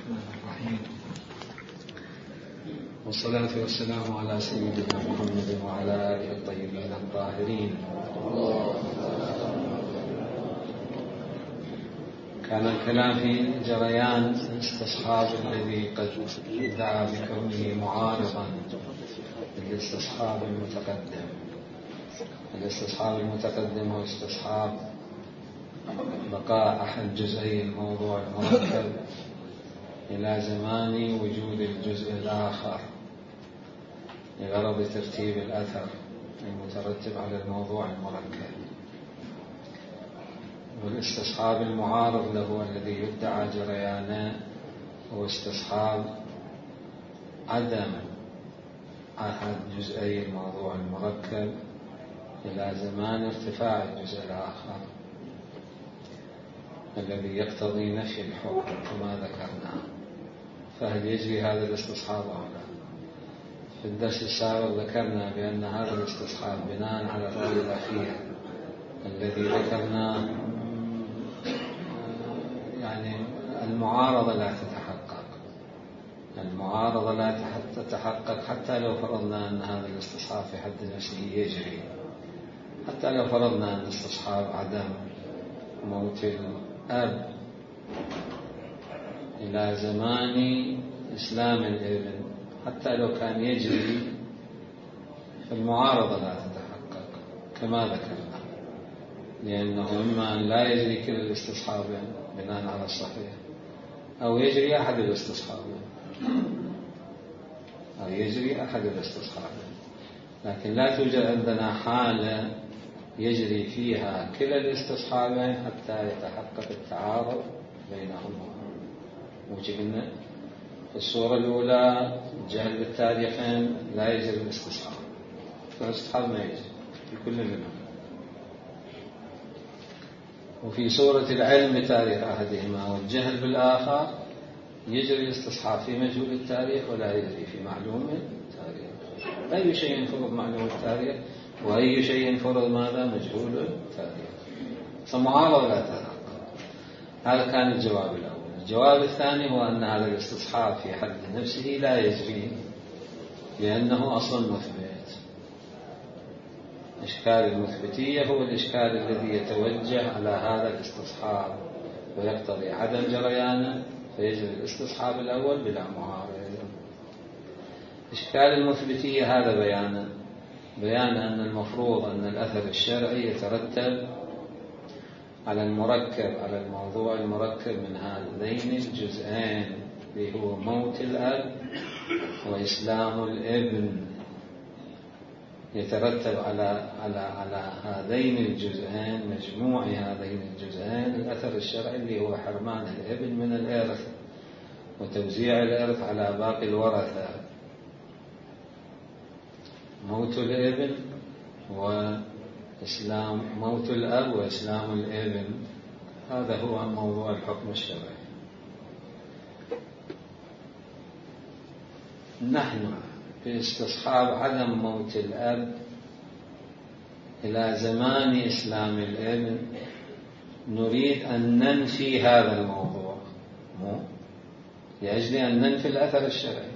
الرحمن الرحيم، والصلاة والسلام على سيدنا محمد وعلى آله الطيبين الطاهرين. كان الكلام في جريان الاستصحاب الذي قد ادعى بكونه معارضا للاستصحاب المتقدم. الاستصحاب المتقدم هو استصحاب بقاء أحد جزئي الموضوع المركب إلى زمان وجود الجزء الآخر لغرض ترتيب الأثر المترتب على الموضوع المركب. والاستصحاب المعارض له الذي يدعى جريانه هو استصحاب عدم أحد جزئي الموضوع المركب إلى زمان ارتفاع الجزء الآخر الذي يقتضي نفي الحكم كما ذكرنا. فهل يجري هذا الاستصحاب أو لا؟ في الدرس السابق ذكرنا بأن هذا الاستصحاب بناء على الرأي الأخير الذي ذكرناه، يعني المعارضة لا تتحقق. المعارضة لا تتحقق حتى لو فرضنا أن هذا الاستصحاب في حد نفسه يجري، حتى لو فرضنا أن استصحاب عدم موت الأب إلى زمان إسلام الابن حتى لو كان يجري، فالمعارضة لا تتحقق كما ذكرنا، لأنه إما أن لا يجري كل الاستصحابين بناء على الصحيح، أو يجري أحد الاستصحابين، لكن لا توجد عندنا حالة يجري فيها كلا الاستصحابين حتى يتحقق التعارض بينهما. وجدنا في الصورة الأولى الجهل بالتاريخين لا يجري الاستصحاب، فالاستصحاب ما يجري في كل منهم. وفي صورة العلم بتاريخ أحدهما والجهل بالآخر يجري الاستصحاب في مجهول التاريخ ولا يجري في معلوم التاريخ. أي شيء ينفرض معلوم التاريخ وأي شيء ينفرض ماذا؟ مجهول التاريخ. فالمعارضة لا تتحقق. هذا كان الجواب الأول. الجواب الثاني هو أن هذا الاستصحاب في حد نفسه لا يجري لأنه أصل مثبت. إشكال المثبتية هو الإشكال الذي يتوجه على هذا الاستصحاب ويقتضي عدم جريانه، فيجري الاستصحاب الأول بلا معارض. إشكال المثبتية هذا بيان أن المفروض أن الأثر الشرعي يترتب على المركب، على الموضوع المركب من هذين الجزئين اللي هو موت الأب وإسلام الابن، يترتب على هذين الجزئين، مجموع هذين الجزئين، الأثر الشرعي اللي هو حرمان الابن من الإرث وتوزيع الإرث على باقي الورثة. موت الابن وإسلام، موت الأب وإسلام الابن، هذا هو موضوع الحكم الشرعي. نحن في استصحاب عدم موت الأب إلى زمان إسلام الابن نريد أن ننفي هذا الموضوع، لأجل أن ننفي الأثر الشرعي.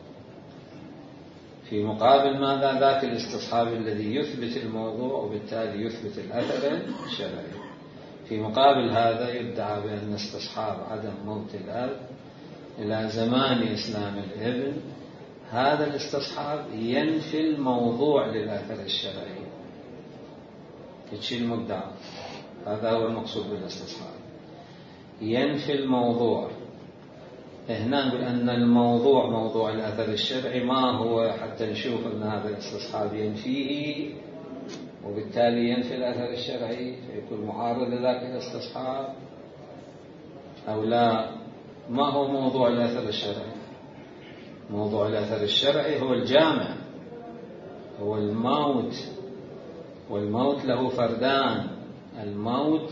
في مقابل ماذا؟ ذاك الاستصحاب الذي يثبت الموضوع وبالتالي يثبت الأثر الشرعي. في مقابل هذا يدعى بأن استصحاب عدم موت الأب إلى زمان إسلام الابن، هذا الاستصحاب ينفي الموضوع للأثر الشرعي، تشيل المدعى. هذا هو المقصود بالاستصحاب، ينفي الموضوع. هنا نقول أن الموضوع موضوع الأثر الشرعي ما هو حتى نشوف أن هذا الاستصحاب ينفيه وبالتالي ينفي الأثر الشرعي فيكون معارض لذاك الاستصحاب أو لا. ما هو موضوع الأثر الشرعي؟ موضوع الأثر الشرعي هو الجامع، هو الموت، والموت له فردان: الموت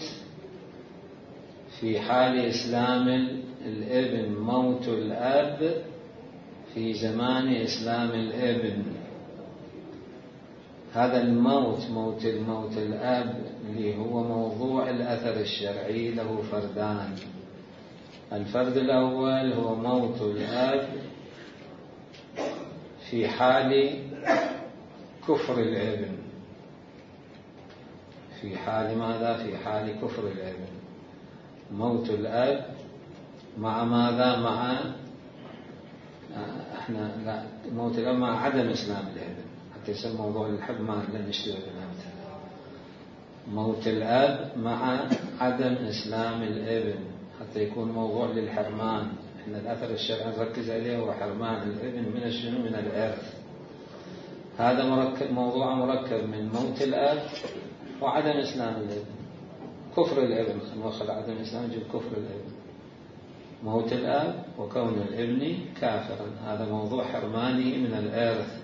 في حال إسلام الابن، موت الأب في زمان إسلام الابن. هذا الموت، موت الأب اللي هو موضوع الأثر الشرعي له فردان: الفرد الأول هو موت الأب في حال كفر الابن. في حال ماذا؟ في حال كفر الابن. موت الأب مع ماذا؟ مع لا، موت الأب مع عدم إسلام الابن، حتى يصير موضوع الحب ما لم يشتبه بالأمثلة. موت الأب مع عدم إسلام الابن حتى يكون موضوع للحرمان. إحنا الأثر الشرعي نركز عليه هو حرمان الابن من الشنو؟ من الإرث. هذا موضوع مركب من موت الأب وعدم إسلام الابن. كفر الابن، نأخذ عدم إسلام نجيب كفر الابن. موت الأب وكون الابن كافرا، هذا موضوع حرمانه من الإرث.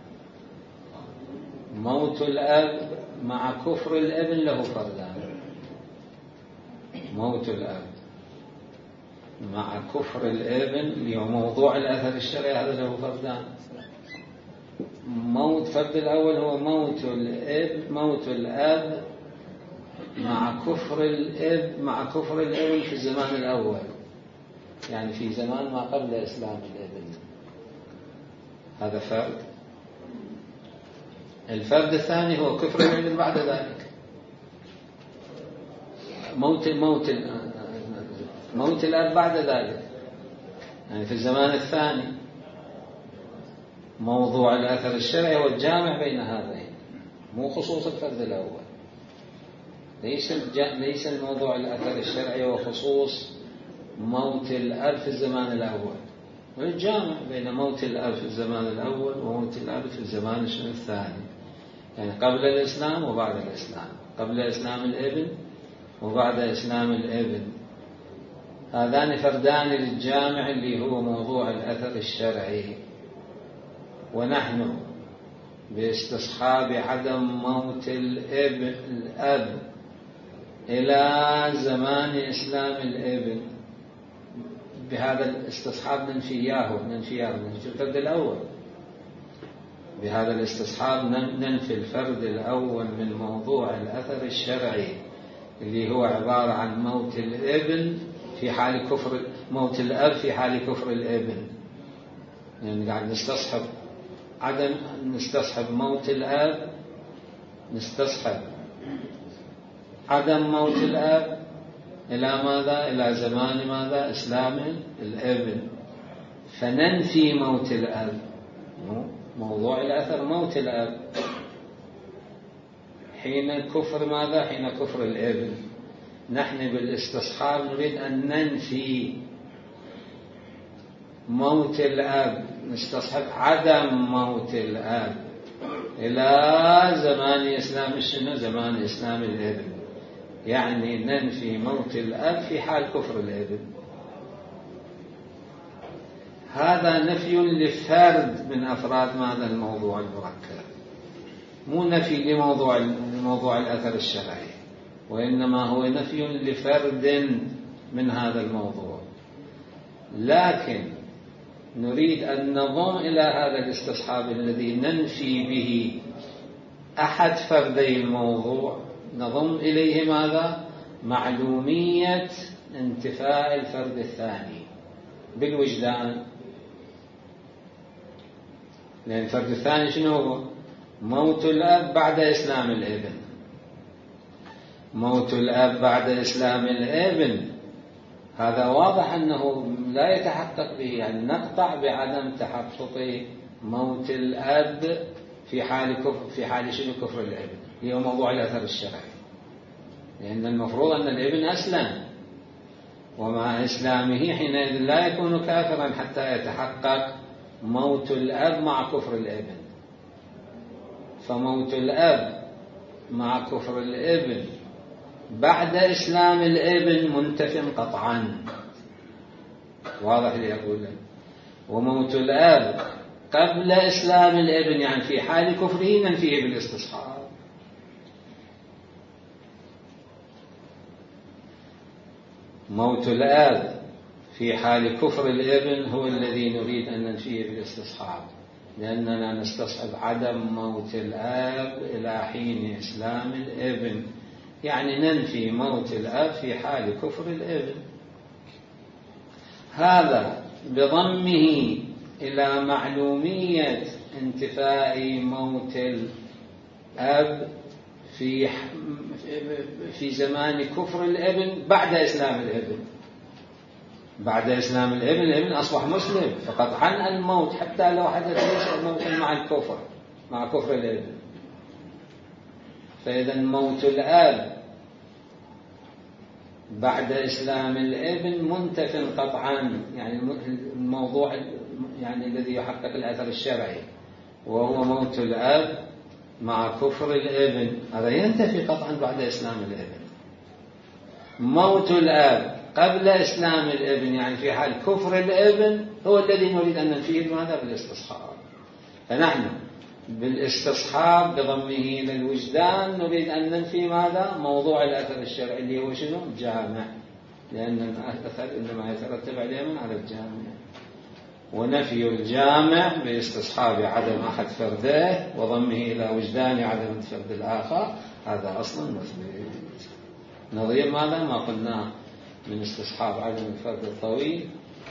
موت الأب مع كفر الابن له فردان. موت الأب مع كفر الابن اللي هو موضوع الأثر الشرعي هذا له فردان. فرد الأول هو موت الأب مع كفر الابن في الزمان الأول، يعني في زمان ما قبل إسلام الابن. هذا فرد. الفرد الثاني هو كفر الابن بعد ذلك. موت الأب بعد ذلك، يعني في الزمان الثاني. موضوع الأثر الشرعي هو الجامع بين هذين، مو خصوص الفرد الأول. ليس الموضوع الأثر الشرعي وخصوص موت الأب في الزمان الأول، والجامع بين موت الأب في الزمان الأول وموت الأب في الزمان الثاني، يعني قبل الإسلام وبعد الإسلام، قبل إسلام الابن وبعد إسلام الابن. هذان فردان للجامع اللي هو موضوع الأثر الشرعي. ونحن باستصحاب عدم موت الأب إلى زمان إسلام الابن، بهذا الاستصحاب ننفي الفرد الأول. بهذا الاستصحاب ننفي الفرد الأول من موضوع الأثر الشرعي اللي هو عبارة عن موت الابن في حال كفر، موت الأب في حال كفر الابن. يعني قاعد نستصحب موت الأب، نستصحب عدم موت الأب إلى ماذا؟ إلى زمان ماذا؟ إسلام الابن. فننفي موت الأب. موضوع الأثر موت الأب حين كفر ماذا؟ حين كفر الابن. نحن بالاستصحاب نريد أن ننفي موت الأب، نستصحب عدم موت الأب إلى زمان إسلام الشنو؟ زمان إسلام الابن. يعني ننفي موت الأب في حال كفر الابن. هذا نفي لفرد من أفراد ماذا؟ الموضوع المركب، مو نفي لموضوع الأثر الشرعي، وإنما هو نفي لفرد من هذا الموضوع. لكن نريد أن نضم إلى هذا الاستصحاب الذي ننفي به أحد فردي الموضوع، نضم إليه ماذا؟ معلومية انتفاء الفرد الثاني بالوجدان. لأن الفرد الثاني شنو هو؟ موت الأب بعد إسلام الابن. موت الأب بعد إسلام الابن هذا واضح أنه لا يتحقق به، يعني نقطع بعدم تحقق موت الأب في حال شنو؟ كفر الابن، هي موضوع الأثر الشرعي. لأن المفروض أن الابن أسلم، ومع إسلامه حينئذ لا يكون كافرا حتى يتحقق موت الأب مع كفر الابن. فموت الأب مع كفر الابن بعد إسلام الابن منتف قطعا، واضح لي أقول. وموت الأب قبل إسلام الابن يعني في حال كفره ننفيه بالاستصحاب. موت الأب في حال كفر الابن هو الذي نريد أن ننفيه بالاستصحاب، لأننا نستصحب عدم موت الأب إلى حين إسلام الابن، يعني ننفي موت الأب في حال كفر الابن. هذا بضمه إلى معلومية انتفاء موت الأب في زمان كفر الابن بعد إسلام الابن. بعد إسلام الابن أصبح مسلم، فقطعا الموت حتى لو حدث ليس الموت مع الكفر، مع كفر الابن. فإذا موت الأب بعد إسلام الابن منتف قطعا، يعني الموضوع يعني الذي يحقق الأثر الشرعي وهو موت الأب مع كفر الابن، هذا ينتفي قطعا بعد إسلام الابن. موت الأب قبل إسلام الابن يعني في حال كفر الابن هو الذي نريد أن ننفيه بماذا؟ بالاستصحاب. فنحن بالاستصحاب بضمه إلى الوجدان نريد أن ننفي ماذا؟ موضوع الأثر الشرعي اللي هو شنو؟ جامع، لأن الأثر إنما يترتب عليه على الجامع. ونفي الجامع باستصحاب عدم أحد فرده وضمه إلى وجدان عدم فرد الآخر، هذا أصلا مثبت. نظير ماذا؟ ما قلنا من استصحاب عدم الفرد الطويل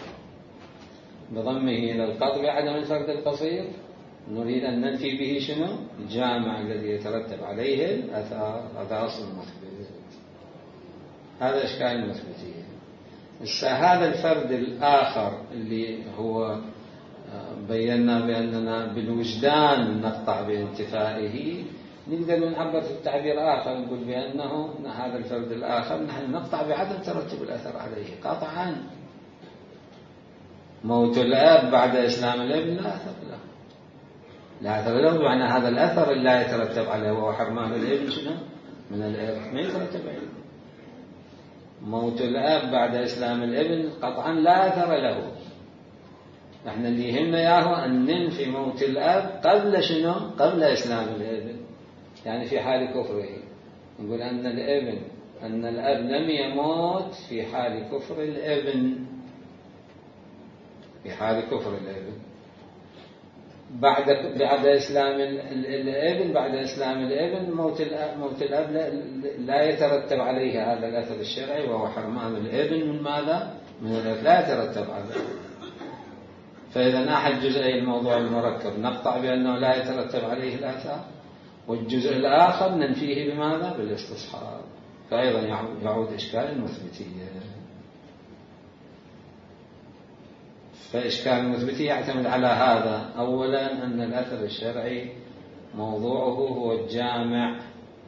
بضمه إلى القطع عدم الفرد القصير، نريد أن ننفي به شنو؟ الجامع الذي يترتب عليه الأثار، هذا أصل مثبت. هذا إشكال المثبتية. هذا الفرد الآخر اللي هو بينا بأننا بالوجدان نقطع بانتفائه، نقدر نعبر في التعبير آخر نقول بأنه هذا الفرد الآخر نحن نقطع بعدم ترتب الأثر عليه قطعا. موت الأب بعد إسلام الابن لا أثر له، لا أثر له بمعنى هذا الأثر لا يترتب عليه وهو حرمان الابن شنو؟ من الإرث ما يترتب عليه. موت الأب بعد إسلام الابن قطعا لا أثر له. نحن اللي يهمنا ياهو أن ننفي موت الأب قبل شنو؟ قبل إسلام الابن، يعني في حال كفره. نقول أن الأب لم يموت في حال كفر الابن، في حال كفر الابن بعد إسلام الابن. بعد إسلام الابن موت الأب لا يترتب عليه هذا الأثر الشرعي وهو حرمان الابن من ماذا؟ من الأثر، لا يترتب عليه. فإذا أحد جزئي الموضوع المركب نقطع بأنه لا يترتب عليه الآثار، والجزء الآخر ننفيه بماذا؟ بالاستصحاب. فأيضا يعود إشكال المثبتية. فإشكال المثبتية يعتمد على هذا. أولا أن الأثر الشرعي موضوعه هو الجامع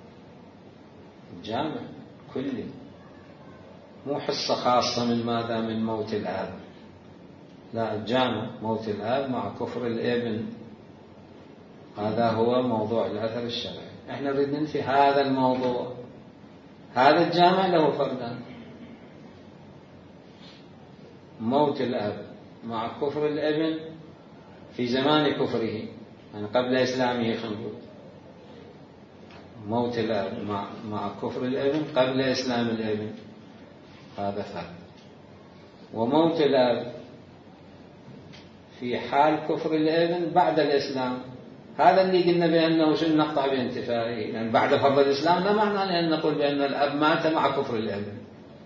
كلي، مو حصة خاصة من ماذا؟ من موت الآب، لا، الجامع موت الآب مع كفر الابن، هذا هو موضوع الأثر الشرعي. احنا نريد ننفي هذا الموضوع. هذا الجامع له فردان، موت الأب مع كفر الابن في زمان كفره، يعني قبل إسلامه خنقول. موت الأب مع كفر الابن قبل إسلام الابن، هذا فرد. وموت الأب في حال كفر الابن بعد الإسلام، هذا اللي قلنا بأنه شنو؟ نقطع بانتفائه، يعني بعد فرض الإسلام لا معنى لأن نقول بأن الأب مات مع كفر الابن.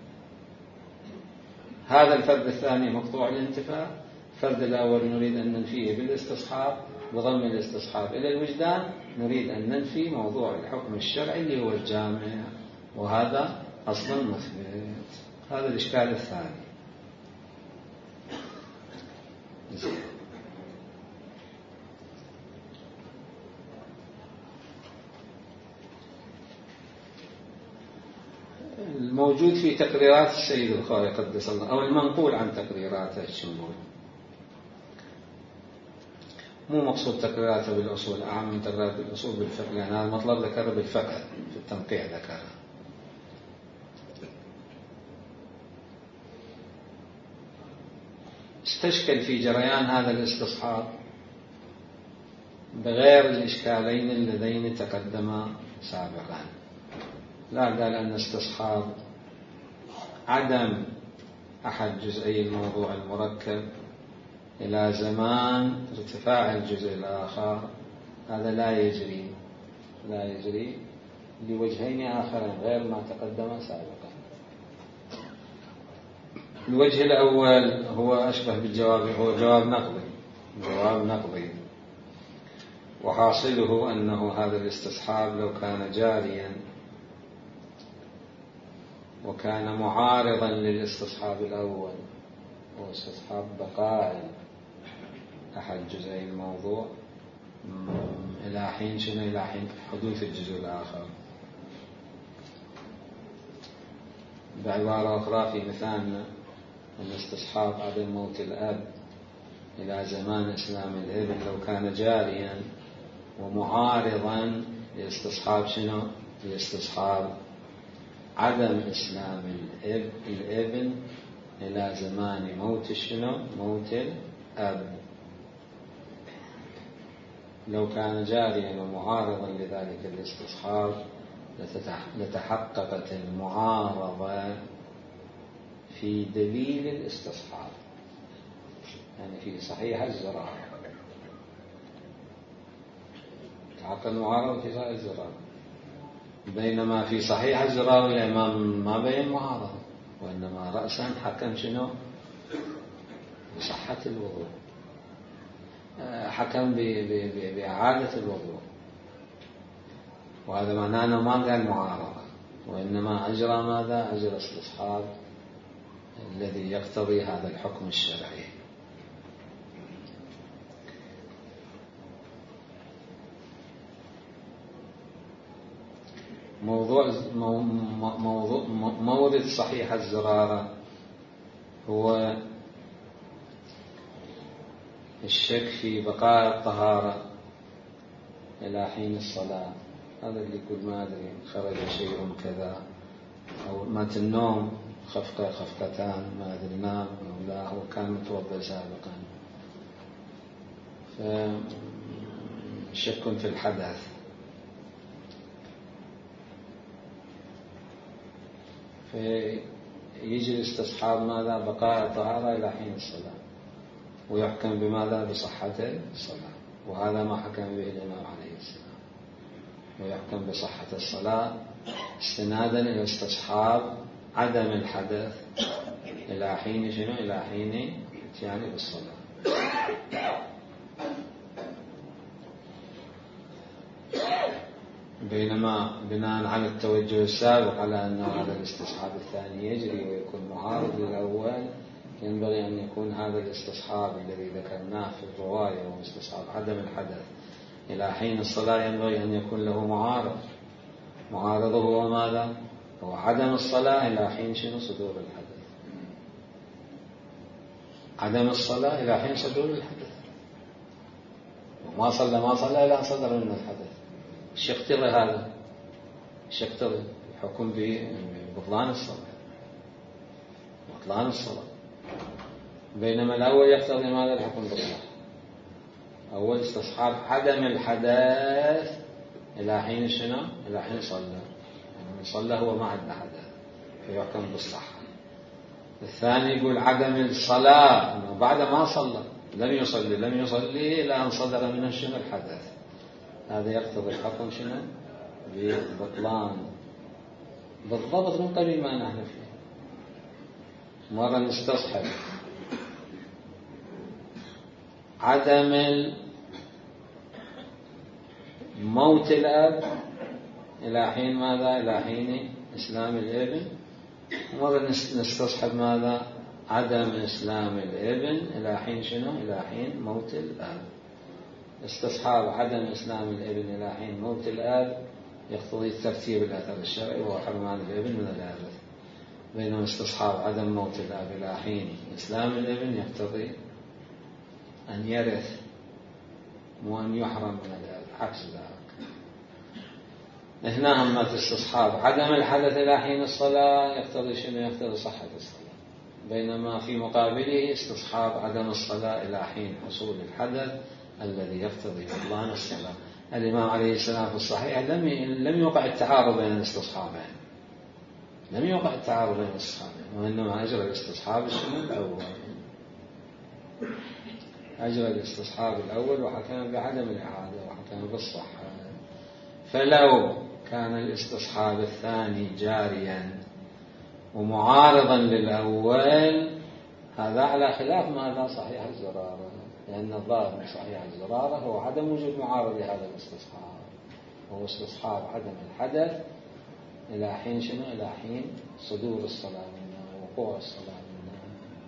هذا الفرد الثاني مقطوع الانتفاء. الفرد الأول نريد أن ننفيه بالاستصحاب بضم الاستصحاب إلى الوجدان، نريد أن ننفي موضوع الحكم الشرعي اللي هو الجامع، وهذا أصلا مثبت. هذا الإشكال الثاني. الموجود في تقريرات السيد الخوئي قدس الله، أو المنقول عن تقريراته الشنبول، مو مقصود تقريراته بالأصول، أعم من تقريرات بالأصول بالفقه، لأن هذا المطلب ذكره بالفقه في التنقيح ذكره. استشكل في جريان هذا الاستصحاب بغير الإشكالين اللذين تقدما سابقا. لا، قال أن استصحاب عدم أحد جزئي الموضوع المركب إلى زمان ارتفاع الجزء الآخر، هذا لا يجري لوجهين آخرين غير ما تقدم سابقا. الوجه الأول هو أشبه بالجواب، هو جواب نقضي، وحاصله أنه هذا الاستصحاب لو كان جاريا وكان معارضا للاستصحاب الأول، هو استصحاب بقاء أحد جزئي الموضوع إلى حين شنو؟ إلى حين حدوث الجزء الآخر. بعبارة أخرى في مثالنا الاستصحاب عدم موت الأب إلى زمان إسلام الابن لو كان جاريا ومعارضا لاستصحاب شنو؟ لاستصحاب عدم إسلام الابن إلى زمان موت شنو؟ موت الأب. لو كان جاريا ومعارضا لذلك الاستصحاب لتحققت المعارضة في دليل الاستصحاب، يعني في صحيح الزراعة تحقق المعارضة في صحيح الزراعة، بينما في صحيح الزراعة الإمام ما بين معارضة، وإنما رأسا حكم شنو؟ بصحة الوضوء، حكم بإعادة الوضوء، وهذا معناه أنه ما قال معارضة، وإنما أجرى ماذا؟ أجرى استصحاب الذي يقتضي هذا الحكم الشرعي. مورد صحيح الزرارة هو الشك في بقاء الطهارة إلى حين الصلاة. هذا اللي يقول ما أدري خرج شيء كذا، أو مات النوم خفقتان ما أدري نام أو لا، هو كان متوضئ سابقا، فشك في الحدث. فيجي الاستصحاب ماذا؟ بقاء الطهارة إلى حين الصلاة، ويحكم بماذا؟ بصحة الصلاة، وهذا ما حكم به الإمام عليه السلام، ويحكم بصحة الصلاة استنادا إلى استصحاب عدم الحدث إلى حين شنو؟ إلى حين اتيان بالصلاة. بينما بناء على التوجه السابق على أن هذا الاستصحاب الثاني يجري ويكون معارض للأول، ينبغي أن يكون هذا الاستصحاب الذي ذكرناه في الرواية وهو استصحاب عدم الحدث إلى حين الصلاة ينبغي أن يكون له معارض. معارضه هو ماذا؟ هو عدم الصلاة إلى حين شنو؟ صدور الحدث. عدم الصلاة إلى حين صدور الحدث، وما صلى إلى أن صدر منه الحدث. ايش يقتضي هذا؟ ايش يقتضي؟ الحكم ببطلان الصلاة. بينما الأول يقتضي ماذا؟ الحكم بالصلاة. أول استصحاب عدم الحدث إلى حين شنو؟ إلى حين صلى، يعني صلى هو ما عنده حدث فيحكم بالصحة. الثاني يقول عدم الصلاة أنه بعد ما صلى لم يصلي إلى أن صدر منه شنو؟ الحدث. هذا يقتضي الحكم شنو؟ ببطلان بالضبط من قبل ما نحن فيه. مرة نستصحب عدم موت الأب إلى حين ماذا؟ إلى حين إسلام الابن. مرة نستصحب ماذا؟ عدم إسلام الابن إلى حين شنو؟ إلى حين موت الأب. استصحاب عدم إسلام الابن إلى حين موت الأب يقتضي ترتيب الأثر الشرعي وهو حرمان الابن من الإرث، بينما استصحاب عدم موت الأب إلى حين إسلام الابن يقتضي أن يرث مو أن يحرم من الإرث، عكس ذلك. هنا أما استصحاب عدم الحدث إلى حين الصلاة يقتضي شنو؟ يقتضي صحة الصلاة، بينما في مقابله استصحاب عدم الصلاة إلى حين حصول الحدث الذي يقتضي بطلان الصلاة. الإمام عليه السلام في الصحيح لم يوقع التعارض بين الاستصحابين، وإنما أجرى الاستصحاب الأول، أجرى الاستصحاب الأول وحكم بعدم الإعادة وحكم بالصحة. فلو كان الاستصحاب الثاني جاريا ومعارضا للأول، هذا على خلاف ماذا صحيح الزرارة، لأن الظاهر من صحيح الزرارة هو عدم وجود معارض لهذا الاستصحاب، هو استصحاب عدم الحدث إلى حين شنو؟ إلى حين صدور الصلاة منها، وقوع الصلاة منها.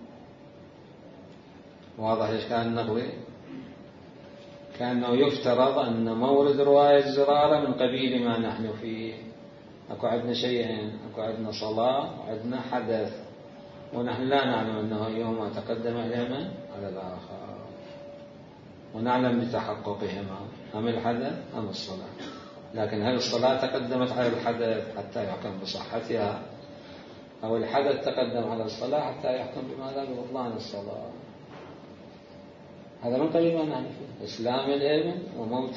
واضح إيش كان نقوي؟ كأنه يفترض أن مورد رواية الزرارة من قبيل ما نحن فيه. أكو عندنا شيئين، أكو عندنا صلاة وعندنا حدث، ونحن لا نعلم أنه أيهما تقدم اليمن على الآخر، ونعلم بتحققهما أم الحدث أم الصلاة. لكن هل الصلاة تقدمت على الحدث حتى يحكم بصحتها، أو الحدث تقدم على الصلاة حتى يحكم بماذا؟ ببطلان الصلاة. هذا من قبيل ما نحن فيه، إسلام الابن وموت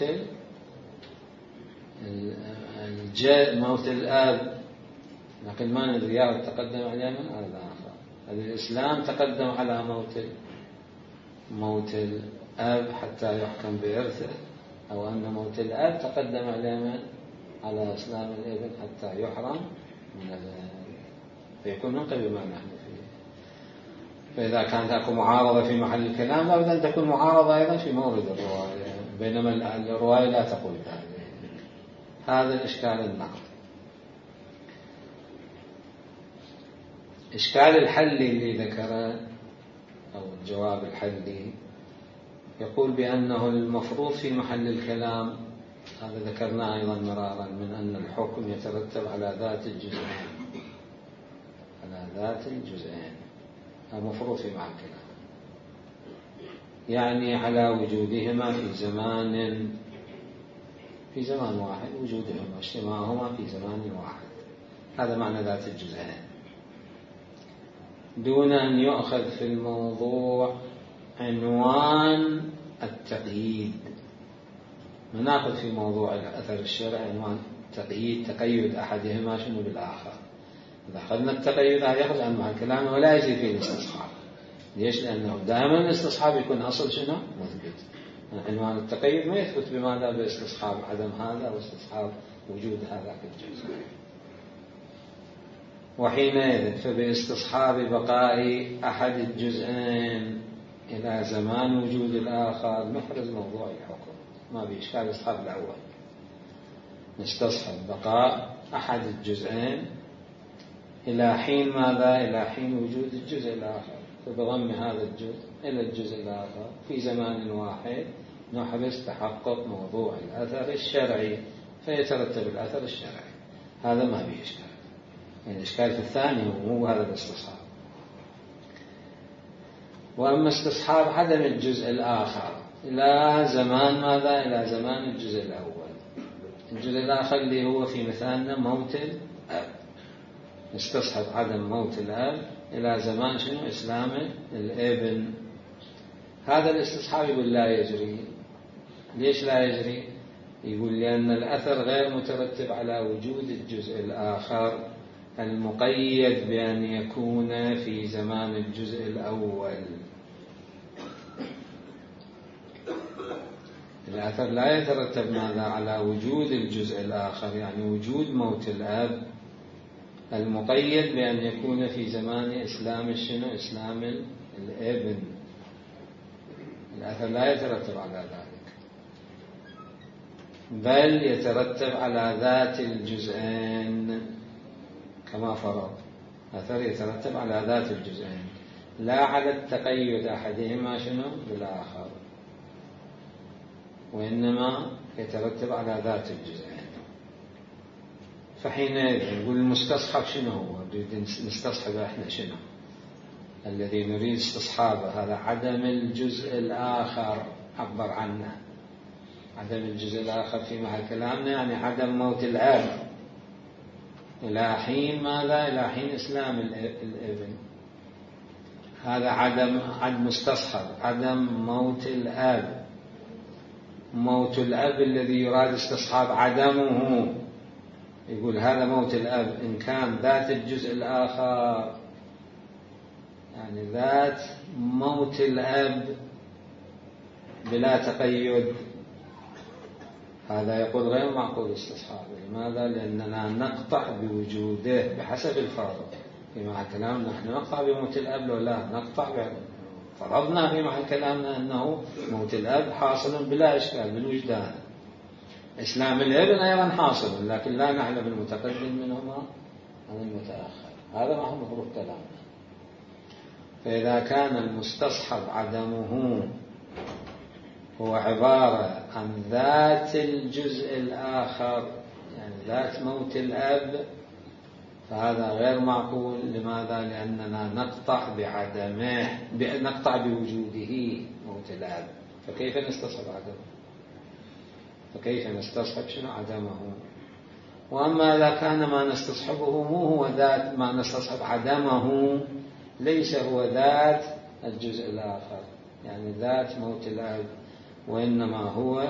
موت الآب. لكن ما ندري يا تقدم على اليمن على الآخر. الإسلام تقدم على موت الآب حتى يحكم بإرثه، أو أن موت الآب تقدم على اليمن على إسلام الابن حتى يحرم من الابن، فيكون من قبل ما نحن فيه. فإذا كانت أكو معارضة في محل الكلام لابد أن تكون معارضة أيضا في مورد الرواية، بينما الرواية لا تقول ذلك. هذا الإشكال النقد. إشكال الحلي اللي ذكره أو الجواب الحلي يقول بأنه المفروض في محل الكلام، هذا ذكرناه أيضا مرارا، من أن الحكم يترتب على ذات الجزئين، على ذات الجزئين، المفروض في محل الكلام، يعني على وجودهما في زمان واحد، وجودهما اجتماعهما في زمان واحد، هذا معنى ذات الجزئين، دون أن يؤخذ في الموضوع عنوان التقييد. نأخذ في موضوع الأثر الشرعي عنوان تقيد أحدهما شنو بالآخر. إذا أخذنا التقيد هذا يخرج عن مع الكلام ولا يجري فيه الاستصحاب. ليش؟ لأنه دائما الاستصحاب يكون أصل شنو؟ مثبت. عنوان التقيد ما يثبت بماذا؟ باستصحاب عدم هذا واستصحاب وجود هذا في الجزء. وحينئذ فباستصحاب بقاء أحد الجزئين إلى زمان وجود الآخر نحرز موضوع الحكم، ما بإشكال استصحاب الأول. نستصحب بقاء أحد الجزئين إلى حين ماذا؟ إلى حين وجود الجزء الآخر، فبضم هذا الجزء إلى الجزء الآخر في زمان واحد نحرز تحقق موضوع الأثر الشرعي، فيترتب الأثر الشرعي. هذا ما به إشكال. يعني الإشكال في الثاني هو هذا الاستصحاب. وأما استصحاب عدم الجزء الآخر إلى زمان ماذا؟ إلى زمان الجزء الأول. الجزء الآخر اللي هو في مثالنا موت الأب، نستصحب عدم موت الأب إلى زمان شنو؟ إسلام الابن. هذا الاستصحاب يقول لا يجري. ليش لا يجري؟ يقول لأن الأثر غير مترتب على وجود الجزء الآخر المقيد بأن يكون في زمان الجزء الأول. الأثر لا يترتب ماذا؟ على وجود الجزء الآخر، يعني وجود موت الأب المقيد بأن يكون في زمان إسلام الشنو؟ إسلام الابن. الأثر لا يترتب على ذلك، بل يترتب على ذات الجزئين كما فرض. أثر يترتب على ذات الجزئين لا على التقيد أحدهما شنو بالآخر، وإنما يترتب على ذات الجزئين. فحينئذ نقول المستصحب شنو هو؟ نريد نستصحب احنا شنو؟ الذي نريد استصحابه هذا عدم الجزء الآخر، عبر عنه عدم الجزء الآخر في محل كلامنا، يعني عدم موت الأب إلى حين ماذا؟ إلى حين إسلام الابن. هذا عدم مستصحب عدم موت الأب. موت الأب الذي يراد استصحاب عدمه، يقول هذا موت الأب إن كان ذات الجزء الآخر، يعني ذات موت الأب بلا تقيد، هذا يقول غير معقول استصحابه. لماذا؟ لأننا نقطع بوجوده بحسب الفرض. في محل كلامنا نحن نقطع بموت الأب ولا نقطع فرضنا في محل كلامنا أنه موت الأب حاصل بلا إشكال بالوجدان. إسلام الابن أيضا حاصل، لكن لا نعلم المتقدم منهما عن المتأخر. هذا ما هو مفروض كلامنا. فإذا كان المستصحب عدمه هو عبارة عن ذات الجزء الآخر، يعني ذات موت الأب، فهذا غير معقول. لماذا؟ لأننا نقطع بعدمه، نقطع بوجوده موت الأب، فكيف نستصحب عدمه؟ فكيف نستصحب شنو عدمه؟ وأما إذا كان ما نستصحبه مو هو ذات ما نستصحب عدمه، ليس هو ذات الجزء الآخر، يعني ذات موت الأب، وإنما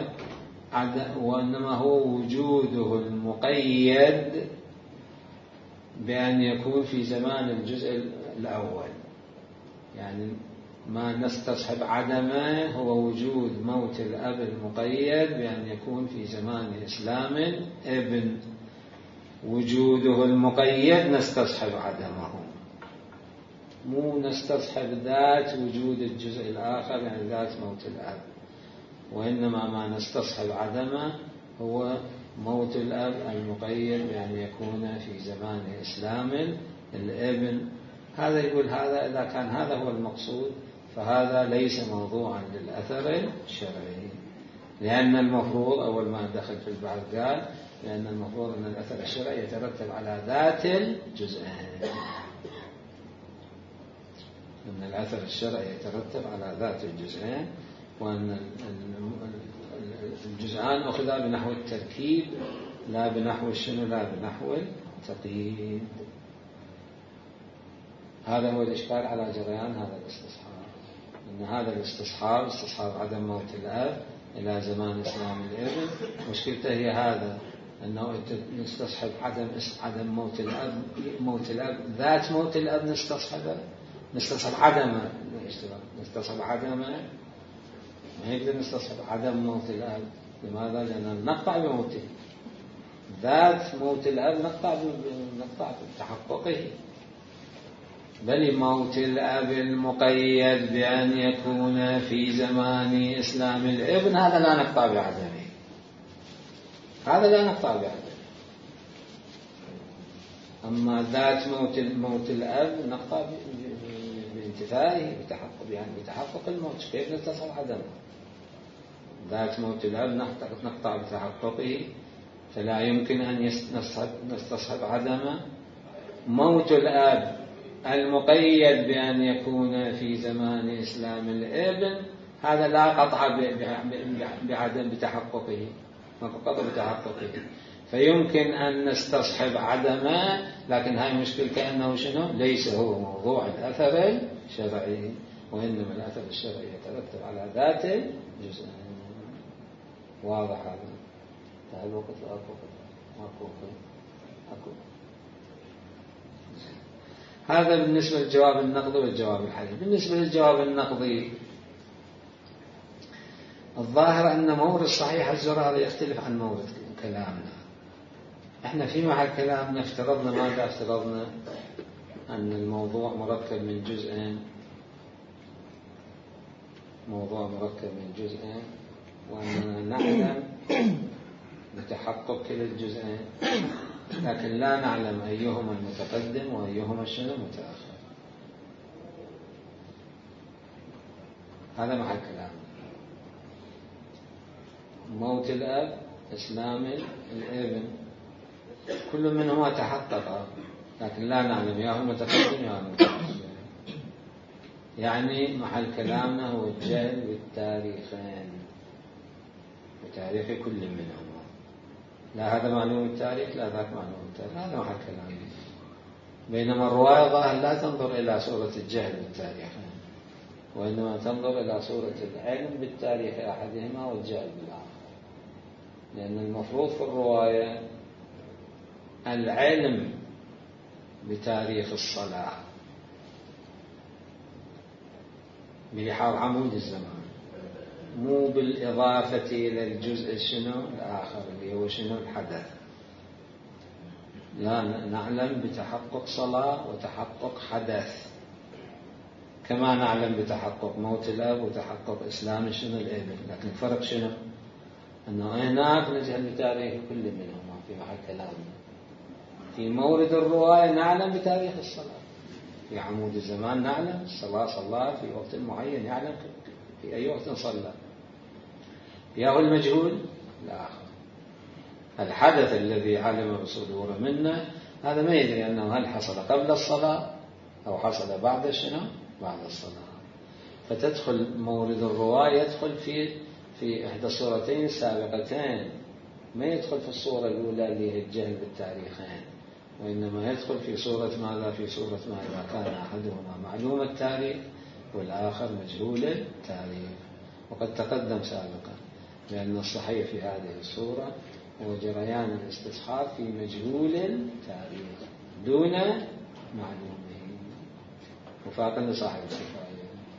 هو وجوده المقيد بأن يكون في زمان الجزء الأول. يعني ما نستصحب عدمه هو وجود موت الأب المقيد بأن يكون في زمان إسلام ابن. وجوده المقيد نستصحب عدمه، مو نستصحب ذات وجود الجزء الآخر، يعني ذات موت الأب. وإنما ما نستصحب عدمه هو موت الأب المقيد بأن يكون في زمان إسلام الابن. هذا يقول هذا إذا كان هذا هو المقصود فهذا ليس موضوعا للأثر الشرعي، لأن المفروض أول ما دخل في البحث قال لأن المفروض أن الأثر الشرعي يترتب على ذات الجزئين، أن الأثر الشرعي يترتب على ذات الجزئين، وأن الجزءان أخذا بنحو التركيب لا بنحو الشنو، لا بنحو التقييد. هذا هو الإشكال على جريان هذا الاستصحاب، أن هذا الاستصحاب استصحاب عدم موت الأب إلى زمان إسلام الابن، مشكلته هي هذا أنه نستصحب عدم موت الأب ذات موت الأب نستصحب عدمه، ما يقدر نستصحب عدم موت الأب. لماذا؟ لأننا نقطع بموته. ذات موت الأب نقطع بتحققه، بل موت الأب المقيد بأن يكون في زمان إسلام الابن هذا لا نقطع بعدمه، هذا لا نقطع بعدمه. أما ذات موت الأب نقطع بانتفائه، بتحقق الموت. كيف نستصحب عدمه؟ ذات موت الأب نقطع بتحققه، فلا يمكن أن نستصحب عدمه. موت الأب المقيد بأن يكون في زمان إسلام الابن هذا لا قطع بعدم بتحققه، ما قطع بتحققه، فيمكن أن نستصحب عدمه، لكن هاي مشكلة كأنه شنو؟ ليس هو موضوع الأثر الشرعي، وإنما الأثر الشرعي يترتب على ذات الجزء. واضح هذا؟ تعال وقت أكو. هذا بالنسبة للجواب النقضي والجواب الحديث. بالنسبة للجواب النقضي الظاهر أن مورد صحيح الزراري يختلف عن مورد كلامنا. احنا في محل كلامنا افترضنا ماذا؟ افترضنا أن الموضوع مركب من جزئين، وأننا نعلم بتحقق كلا الجزئين، لكن لا نعلم أيهما المتقدم وأيهما الشنو المتأخر. هذا محل كلام. موت الأب، إسلام الابن، كل منهما تحقق، لكن لا نعلم يا هو المتقدم يا هو المتأخر. يعني محل كلامنا هو الجهل بالتاريخين، بتاريخ كل منهما. لا هذا معلوم التاريخ لا ذاك معلوم التاريخ، هذا محل كلام. بينما الرواية ظاهر لا تنظر إلى صورة الجهل بالتاريخ، وإنما تنظر إلى صورة العلم بالتاريخ أحدهما والجهل بالآخر، لأن المفروض في الرواية العلم بتاريخ الصلاة بلحاظ عمود الزمان، مو بالإضافة إلى الجزء شنو الآخر اللي هو شنو الحدث. لا نعلم بتحقق صلاة وتحقق حدث، كما نعلم بتحقق موت الأب وتحقق إسلام شنو الابن، لكن الفرق شنو؟ أنه هناك نجهل بتاريخ كل منهما في محل كلامنا. في مورد الرواية نعلم بتاريخ الصلاة، في عمود الزمان نعلم الصلاة صلى في وقت معين، يعلم في أي وقت صلى. يا المجهول الآخر، الحدث الذي علم بصدوره منه هذا ما يدري أنه هل حصل قبل الصلاة أو حصل بعد شنو؟ بعد الصلاة. فتدخل مورد الرواية يدخل في إحدى الصورتين السابقتين، ما يدخل في الصورة الأولى اللي هي الجهل بالتاريخين، وإنما يدخل في صورة ماذا؟ في صورة ما إذا كان أحدهما معلوم التاريخ والآخر مجهول التاريخ. وقد تقدم سابقا لأن الصحيح في هذه الصورة هو جريان الاستصحاب في مجهول التاريخ دون معلومه، وفاقا لصاحب الكفاية.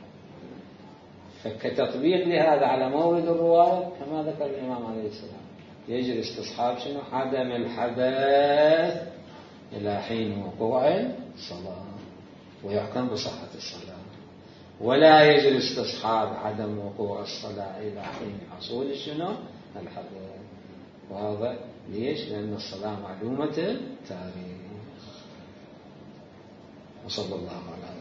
فكتطبيق لهذا على مورد الرواية كما ذكر الإمام عليه السلام، يجري استصحاب شنو؟ عدم الحدث إلى حين وقوع الصلاة ويحكم بصحة الصلاة، ولا يجري استصحاب عدم وقوع الصلاة إلى حين حصول شنو؟ الحدث. وهذا ليش؟ لأن الصلاة معلومة التاريخ. وصلى الله على